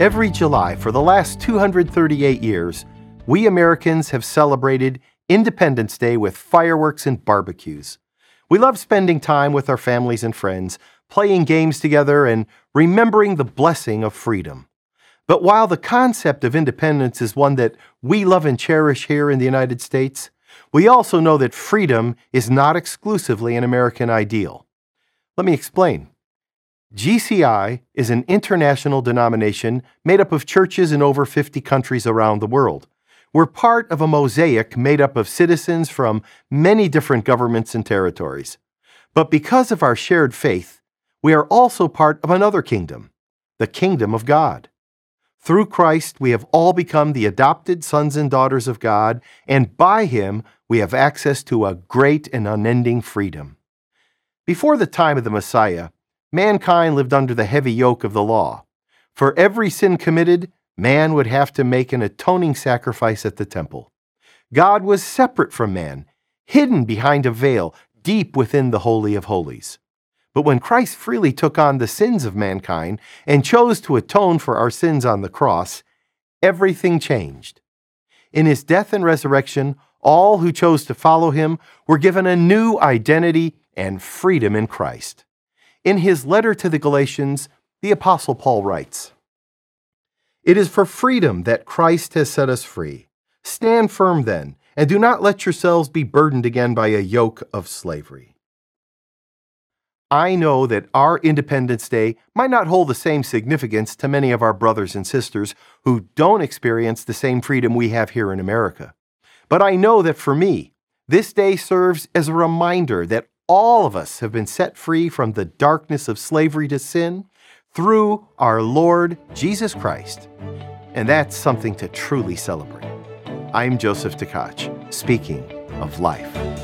Every July for the last 238 years, we Americans have celebrated Independence Day with fireworks and barbecues. We love spending time with our families and friends, playing games together, and remembering the blessing of freedom. But while the concept of independence is one that we love and cherish here in the United States, we also know that freedom is not exclusively an American ideal. Let me explain. GCI is an international denomination made up of churches in over 50 countries around the world. We're part of a mosaic made up of citizens from many different governments and territories. But because of our shared faith, we are also part of another kingdom, the kingdom of God. Through Christ, we have all become the adopted sons and daughters of God, and by Him, we have access to a great and unending freedom. Before the time of the Messiah, mankind lived under the heavy yoke of the law. For every sin committed, man would have to make an atoning sacrifice at the temple. God was separate from man, hidden behind a veil deep within the Holy of Holies. But when Christ freely took on the sins of mankind and chose to atone for our sins on the cross, everything changed. In His death and resurrection, all who chose to follow Him were given a new identity and freedom in Christ. In his letter to the Galatians, the Apostle Paul writes, "It is for freedom that Christ has set us free. Stand firm then, and do not let yourselves be burdened again by a yoke of slavery." I know that our Independence Day might not hold the same significance to many of our brothers and sisters who don't experience the same freedom we have here in America. But I know that for me, this day serves as a reminder that all of us have been set free from the darkness of slavery to sin through our Lord Jesus Christ. And that's something to truly celebrate. I'm Joseph Tkach, speaking of life.